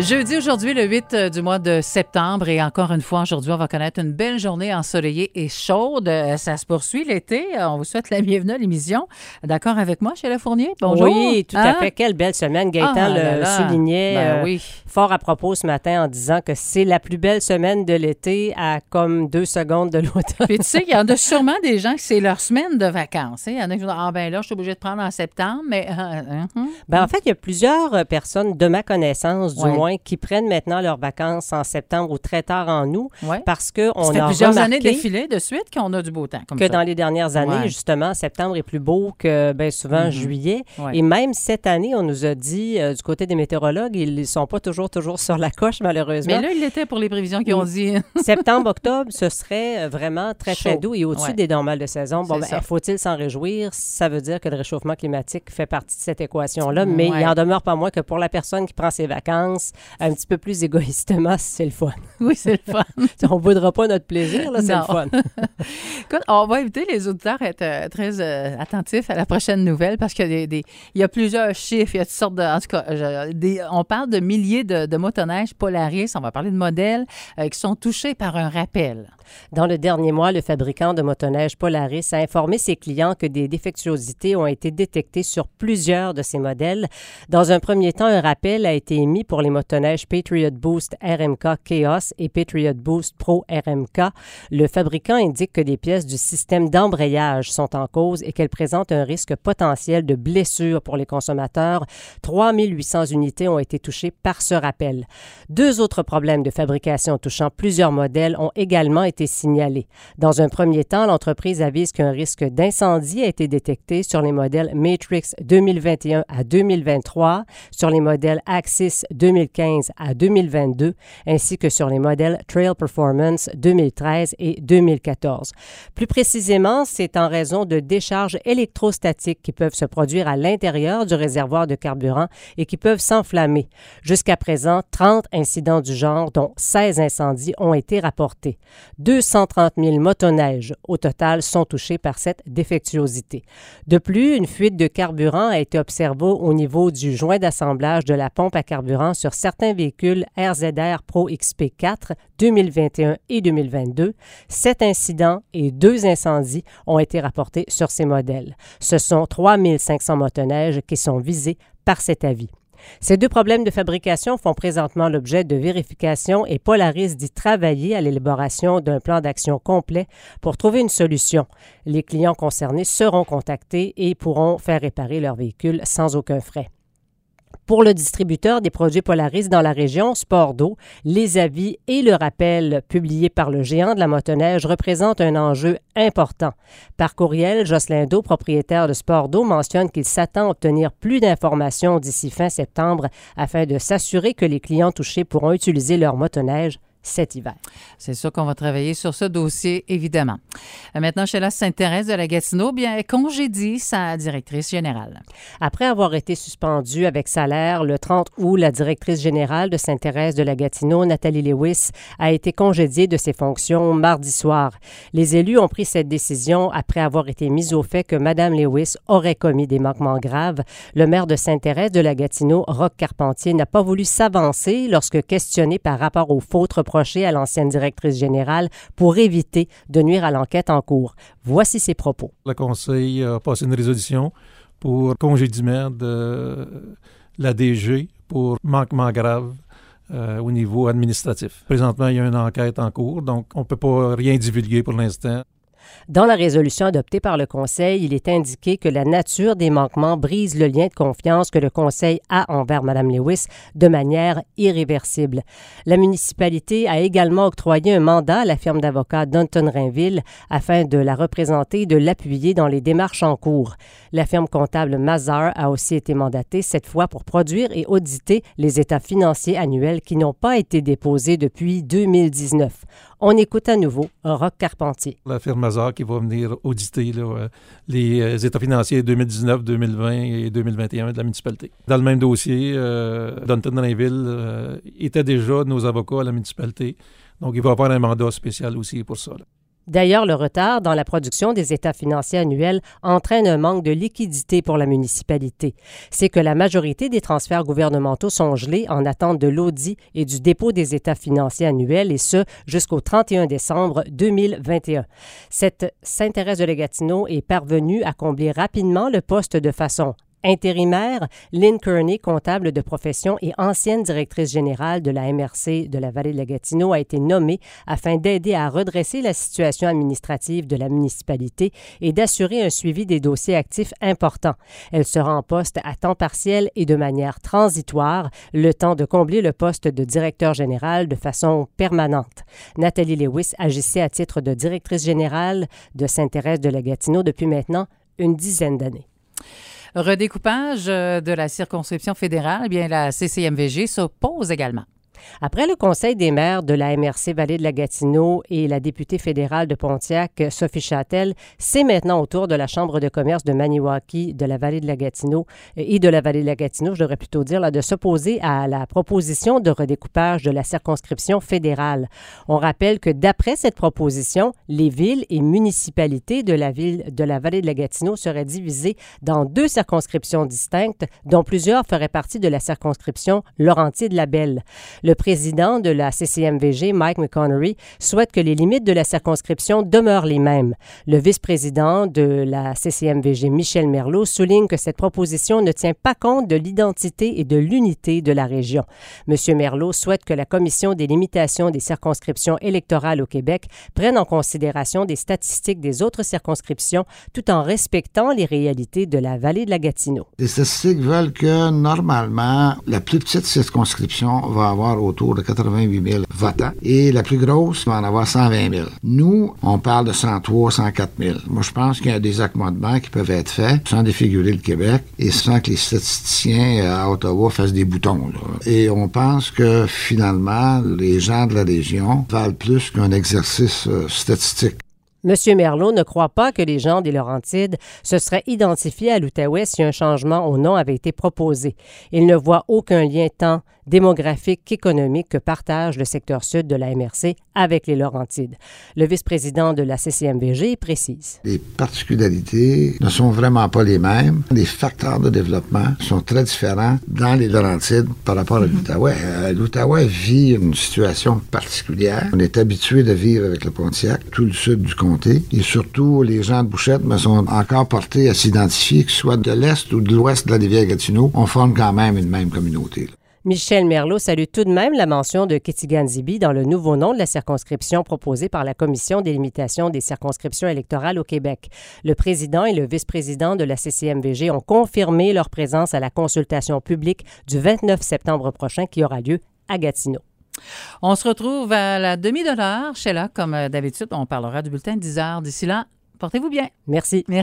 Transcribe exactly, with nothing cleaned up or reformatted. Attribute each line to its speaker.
Speaker 1: Jeudi aujourd'hui, le huit du mois de septembre, et encore une fois, aujourd'hui, on va connaître une belle journée ensoleillée et chaude. Ça se poursuit l'été. On vous souhaite la bienvenue à l'émission. D'accord avec moi, Sheila Fournier? Bonjour.
Speaker 2: Oui, tout
Speaker 1: hein?
Speaker 2: à fait. Quelle belle semaine. Gaëtan
Speaker 1: ah,
Speaker 2: le
Speaker 1: là, là.
Speaker 2: soulignait
Speaker 1: ben,
Speaker 2: euh,
Speaker 1: oui.
Speaker 2: fort à propos ce matin en disant que c'est la plus belle semaine de l'été à comme deux secondes de l'automne.
Speaker 1: Puis tu sais, il y en a sûrement des gens que c'est leur semaine de vacances. Hein? Il y en a qui disent « Ah ben là, je suis obligée de prendre en septembre. » Mais, euh, euh, euh,
Speaker 2: ben, en fait, il y a plusieurs personnes de ma connaissance, du
Speaker 1: ouais.
Speaker 2: moins, qui prennent maintenant leurs vacances en septembre ou très tard en août
Speaker 1: ouais.
Speaker 2: parce qu'on
Speaker 1: ça fait
Speaker 2: a
Speaker 1: plusieurs
Speaker 2: remarqué
Speaker 1: années d'affilée de suite qu'on a du beau temps. Comme
Speaker 2: que
Speaker 1: ça.
Speaker 2: dans les dernières années,
Speaker 1: ouais.
Speaker 2: justement, septembre est plus beau que bien souvent
Speaker 1: mm-hmm.
Speaker 2: juillet.
Speaker 1: Ouais.
Speaker 2: Et même cette année, on nous a dit, euh, du côté des météorologues, ils ne sont pas toujours, toujours sur la coche, malheureusement.
Speaker 1: Mais là, il l'était pour les prévisions qu'ils ont dit.
Speaker 2: Septembre, octobre, ce serait vraiment très,
Speaker 1: Chaud.
Speaker 2: très doux et au-dessus
Speaker 1: ouais.
Speaker 2: des normales de saison. Bon, ben,
Speaker 1: ça.
Speaker 2: faut-il s'en réjouir? Ça veut dire que le réchauffement climatique fait partie de cette équation-là, mais
Speaker 1: ouais.
Speaker 2: il en demeure pas moins que pour la personne qui prend ses vacances, un petit peu plus égoïstement, c'est le fun.
Speaker 1: Oui, c'est le fun.
Speaker 2: On ne voudra pas notre plaisir, là, c'est
Speaker 1: non.
Speaker 2: le fun.
Speaker 1: Écoute, on va inviter les auditeurs à être euh, très euh, attentifs à la prochaine nouvelle parce qu'il y a, des, des, il y a plusieurs chiffres, il y a toutes sortes de... En tout cas, je, des, on parle de milliers de, de motoneiges Polaris, on va parler de modèles euh, qui sont touchés par un rappel.
Speaker 2: Dans le dernier mois, le fabricant de motoneiges Polaris a informé ses clients que des défectuosités ont été détectées sur plusieurs de ces modèles. Dans un premier temps, un rappel a été émis pour les motoneiges Patriot Boost R M K Chaos et Patriot Boost Pro R M K. Le fabricant indique que des pièces du système d'embrayage sont en cause et qu'elles présentent un risque potentiel de blessure pour les consommateurs. trois mille huit cents unités ont été touchées par ce rappel. Deux autres problèmes de fabrication touchant plusieurs modèles ont également été signalés. Dans un premier temps, l'entreprise avise qu'un risque d'incendie a été détecté sur les modèles Matrix deux mille vingt et un à deux mille vingt-trois, sur les modèles Axis deux mille quinze à deux mille vingt-deux, ainsi que sur les modèles Trail Performance deux mille treize et deux mille quatorze. Plus précisément, c'est en raison de décharges électrostatiques qui peuvent se produire à l'intérieur du réservoir de carburant et qui peuvent s'enflammer. Jusqu'à présent, trente incidents du genre, dont seize incendies, ont été rapportés. deux cent trente mille motoneiges au total sont touchés par cette défectuosité. De plus, une fuite de carburant a été observée au niveau du joint d'assemblage de la pompe à carburant sur certains véhicules R Z R Pro X P quatre deux mille vingt et un et deux mille vingt-deux. Sept incidents et deux incendies ont été rapportés sur ces modèles. Ce sont trois mille cinq cents motoneiges qui sont visés par cet avis. Ces deux problèmes de fabrication font présentement l'objet de vérification et Polaris dit travailler à l'élaboration d'un plan d'action complet pour trouver une solution. Les clients concernés seront contactés et pourront faire réparer leur véhicule sans aucun frais. Pour le distributeur des produits Polaris dans la région, Sportdo, les avis et le rappel publiés par le géant de la motoneige représentent un enjeu important. Par courriel, Jocelyn Do, propriétaire de Sportdo, mentionne qu'il s'attend à obtenir plus d'informations d'ici fin septembre afin de s'assurer que les clients touchés pourront utiliser leur motoneige cet hiver.
Speaker 1: C'est sûr qu'on va travailler sur ce dossier, évidemment. Maintenant, Sheila s'intéresse de la Gatineau, bien, elle congédie sa directrice générale.
Speaker 2: Après avoir été suspendue avec salaire le trente août, la directrice générale de Sainte-Thérèse de la Gatineau, Nathalie Lewis, a été congédiée de ses fonctions mardi soir. Les élus ont pris cette décision après avoir été mis au fait que Mme Lewis aurait commis des manquements graves. Le maire de Sainte-Thérèse de la Gatineau, Roch Carpentier, n'a pas voulu s'avancer lorsque questionné par rapport aux fautes reprochées à l'ancienne directrice générale pour éviter de nuire à l'enquête en cours. Voici ses propos.
Speaker 3: Le Conseil a passé une résolution pour congédiement de la D G pour manquement grave euh, au niveau administratif. Présentement, il y a une enquête en cours, donc on ne peut pas rien divulguer pour l'instant.
Speaker 2: Dans la résolution adoptée par le Conseil, il est indiqué que la nature des manquements brise le lien de confiance que le Conseil a envers Mme Lewis de manière irréversible. La municipalité a également octroyé un mandat à la firme d'avocats Dunton Rainville afin de la représenter et de l'appuyer dans les démarches en cours. La firme comptable Mazar a aussi été mandatée, cette fois pour produire et auditer les états financiers annuels qui n'ont pas été déposés depuis deux mille dix-neuf. On écoute à nouveau Roch Carpentier.
Speaker 3: La firme Mazar qui va venir auditer là, les états financiers deux mille dix-neuf, deux mille vingt et deux mille vingt et un de la municipalité. Dans le même dossier, euh, Dunton Rainville euh, était déjà nos avocats à la municipalité. Donc, il va avoir un mandat spécial aussi pour ça. Là.
Speaker 2: D'ailleurs, le retard dans la production des états financiers annuels entraîne un manque de liquidité pour la municipalité. C'est que la majorité des transferts gouvernementaux sont gelés en attente de l'audit et du dépôt des états financiers annuels, et ce, jusqu'au trente et un décembre deux mille vingt et un. Cette Sainte-Thérèse de la Gatineau est parvenue à combler rapidement le poste de façon intérimaire. Lynn Kearney, comptable de profession et ancienne directrice générale de la M R C de la Vallée de la Gatineau, a été nommée afin d'aider à redresser la situation administrative de la municipalité et d'assurer un suivi des dossiers actifs importants. Elle sera en poste à temps partiel et de manière transitoire, le temps de combler le poste de directeur général de façon permanente. Nathalie Lewis agissait à titre de directrice générale de Sainte-Thérèse de la Gatineau depuis maintenant une dizaine d'années.
Speaker 1: Redécoupage de la circonscription fédérale, eh bien la C C M V G s'oppose également.
Speaker 2: Après le Conseil des maires de la M R C Vallée de la Gatineau et la députée fédérale de Pontiac, Sophie Châtel, c'est maintenant au tour de la Chambre de commerce de Maniwaki de la Vallée de la Gatineau et de la Vallée de la Gatineau, je devrais plutôt dire, là, de s'opposer à la proposition de redécoupage de la circonscription fédérale. On rappelle que d'après cette proposition, les villes et municipalités de la ville de la Vallée de la Gatineau seraient divisées dans deux circonscriptions distinctes, dont plusieurs feraient partie de la circonscription Laurentides-Labelle. Le président de la C C M V G, Mike McConnery, souhaite que les limites de la circonscription demeurent les mêmes. Le vice-président de la C C M V G, Michel Merlot, souligne que cette proposition ne tient pas compte de l'identité et de l'unité de la région. M. Merlot souhaite que la Commission des limitations des circonscriptions électorales au Québec prenne en considération des statistiques des autres circonscriptions tout en respectant les réalités de la Vallée de la Gatineau.
Speaker 4: Les statistiques veulent que, normalement, la plus petite circonscription va avoir autour de quatre-vingt-huit mille votants et la plus grosse va en avoir cent vingt mille. Nous, on parle de cent trois, cent quatre mille. Moi, je pense qu'il y a des accommodements qui peuvent être faits sans défigurer le Québec et sans que les statisticiens à Ottawa fassent des boutons, là. Et on pense que, finalement, les gens de la région valent plus qu'un exercice euh, statistique.
Speaker 2: M. Merlot ne croit pas que les gens des Laurentides se seraient identifiés à l'Outaouais si un changement au nom avait été proposé. Il ne voit aucun lien tant démographique qu'économique que partage le secteur sud de la M R C avec les Laurentides. Le vice-président de la C C M V G précise.
Speaker 4: Les particularités ne sont vraiment pas les mêmes. Les facteurs de développement sont très différents dans les Laurentides par rapport à l'Outaouais. Euh, L'Outaouais vit une situation particulière. On est habitué de vivre avec le Pontiac, tout le sud du comté. Et surtout, les gens de Bouchette me sont encore portés à s'identifier, que ce soit de l'est ou de l'ouest de la Rivière-Gatineau, on forme quand même une même communauté, là.
Speaker 2: Michel Merlot salue tout de même la mention de Kitigan-Zibi dans le nouveau nom de la circonscription proposé par la Commission des limitations des circonscriptions électorales au Québec. Le président et le vice-président de la C C M V G ont confirmé leur présence à la consultation publique du vingt-neuf septembre prochain qui aura lieu à Gatineau.
Speaker 1: On se retrouve à la demi de l'heure. Sheila, comme d'habitude, on parlera du bulletin de dix heures. D'ici là, portez-vous bien.
Speaker 2: Merci. Merci.